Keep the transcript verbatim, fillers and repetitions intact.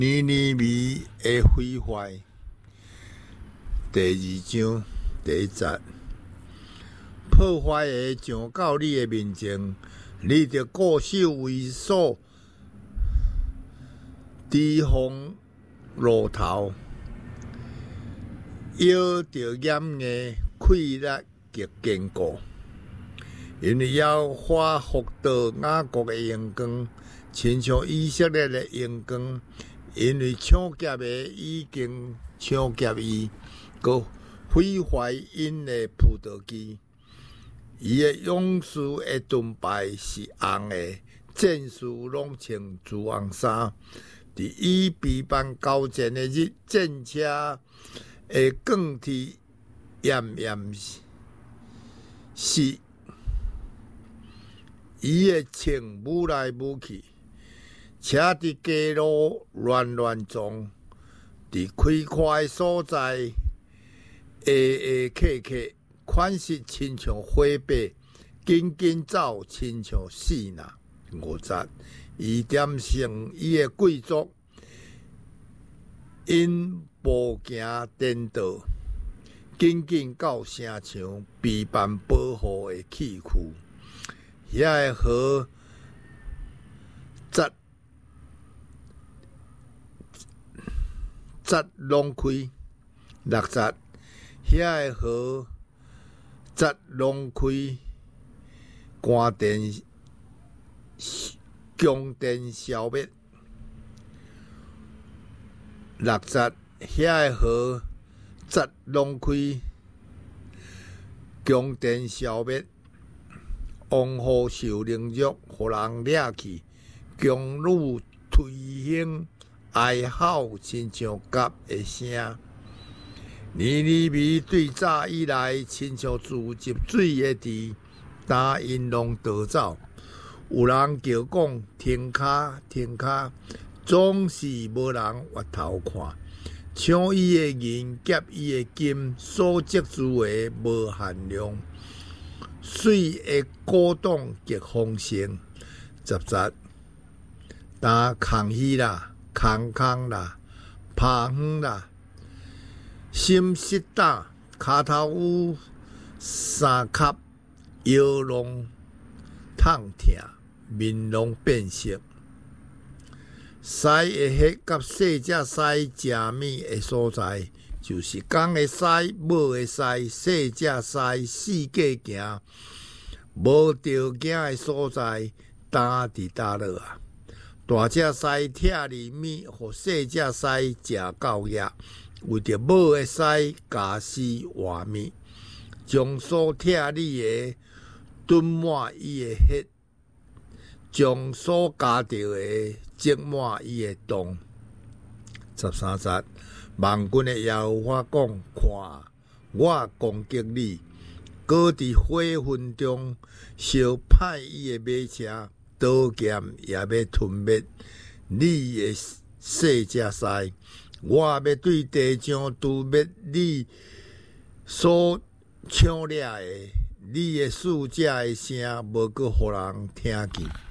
尼尼微的毁坏，第二章第一节，破坏的上到你的面前，你着固守为所提防路头，腰着严硬，气力极坚固。因为要发福到雅各的阳光，亲像以色列的阳光。因为抢劫的已经抢劫伊，佮毁坏因的葡萄枝。伊的勇士的盾牌是红的，战士拢穿朱红衫。伫伊备办交战的日，战车的钢铁炎炎是。伊会穿舞来舞去，车伫街路乱乱撞，伫开阔的所在下下客客，款式亲像火把，紧紧走，亲像死人。五节，伊点成伊的贵族，因步行颠倒，紧紧到城墙，备办保护的器躯。遐个河节节拢开，六节遐个河节拢开，关电供电消灭。六节遐个河节拢开，供电消灭。王后受凌辱，互人掠去；宫女推行哀嚎，亲像鴿的声。尼尼微对早以来，亲像自集水的池，但因拢逃走。有人叫讲停卡停卡，总是无人回头看。抢伊的银，劫伊的金，所积住的无限量。水的鼓动极丰盛，十节，但空虚啦，空空啦，趴远啦，心失胆，骹头有三磕，腰拢痛痛，面拢变色。狮会迄甲细只狮食物的所在。就是公的狮，母的狮，细只狮，四界行，无着惊的所在，打伫打落啊！大只狮拆里面，互细只狮食到野，为着母的狮家私活命，将所拆里的吞满伊的血，将所加着的积满伊的洞。十三节。万军的耶和华讲：看，我攻击你，搁伫火焚中烧歹伊的马车，刀剑也要吞灭你的细只狮。我要对地上除灭你所抢掠的，你的使者的声，无搁互人听见。